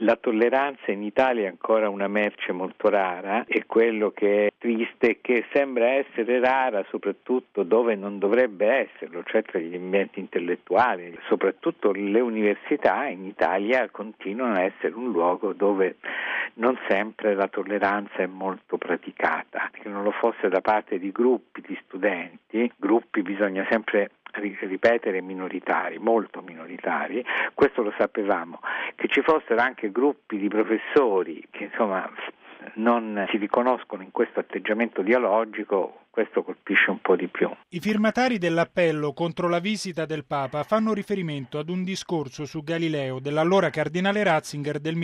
La tolleranza in Italia è ancora una merce molto rara e quello che è triste è che sembra essere rara soprattutto dove non dovrebbe esserlo, cioè tra gli ambienti intellettuali. Soprattutto le università in Italia continuano a essere un luogo dove non sempre la tolleranza è molto praticata. Che non lo fosse da parte di gruppi di studenti, gruppi bisogna sempre ripetere minoritari, molto minoritari, questo lo sapevamo, che ci fossero anche gruppi di professori che insomma non si riconoscono in questo atteggiamento dialogico, questo colpisce un po' di più. I firmatari dell'appello contro la visita del Papa fanno riferimento ad un discorso su Galileo dell'allora cardinale Ratzinger del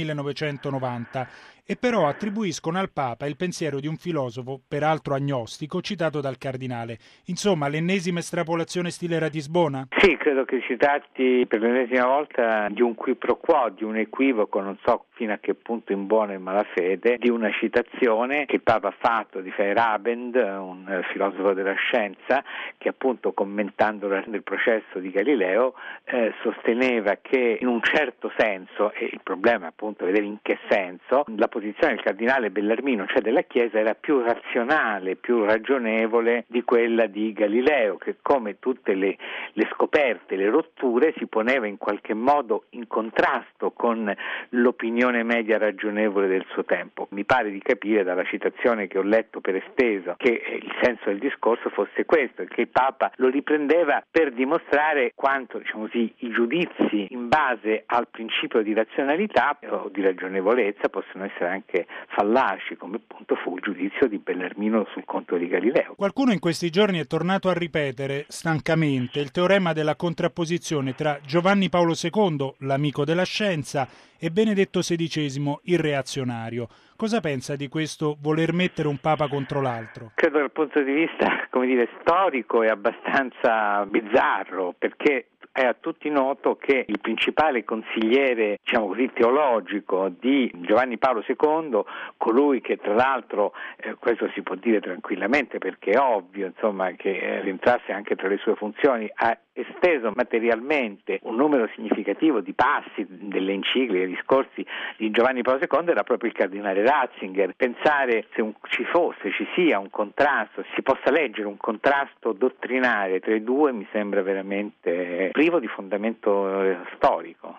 1990 e però attribuiscono al Papa il pensiero di un filosofo, peraltro agnostico, citato dal cardinale. Insomma, l'ennesima estrapolazione stile Ratisbona? Sì, credo che si tratti per l'ennesima volta di un qui pro quo, di un equivoco, non so fino a che punto in buona e malafede, di una citazione che il Papa ha fatto di Feyerabend, un filosofo della scienza, che appunto commentando il processo di Galileo sosteneva che in un certo senso, e il problema è appunto vedere in che senso, la posizione del cardinale Bellarmino, cioè della Chiesa, era più razionale, più ragionevole di quella di Galileo, che come tutte le scoperte, le rotture, si poneva in qualche modo in contrasto con l'opinione media ragionevole del suo tempo. Mi pare di capire dalla citazione che ho letto per esteso che il senso del discorso fosse questo, che il Papa lo riprendeva per dimostrare quanto, diciamo così, i giudizi in base al principio di razionalità o di ragionevolezza possono essere anche fallaci, come appunto fu il giudizio di Bellarmino sul conto di Galileo. Qualcuno in questi giorni è tornato a ripetere stancamente il teorema della contrapposizione tra Giovanni Paolo II, l'amico della scienza, e Benedetto XVI, il reazionario. Cosa pensa di questo voler mettere un papa contro l'altro? Credo dal punto di vista, storico è abbastanza bizzarro, perché è a tutti noto che il principale consigliere, teologico di Giovanni Paolo II, colui che tra l'altro, questo si può dire tranquillamente perché è ovvio, che rientrasse anche tra le sue funzioni, ha esteso materialmente un numero significativo di passi delle encicliche, dei discorsi di Giovanni Paolo II, era proprio il cardinale Ratzinger. Pensare se ci sia un contrasto, si possa leggere un contrasto dottrinale tra i due, mi sembra veramente privo di fondamento storico.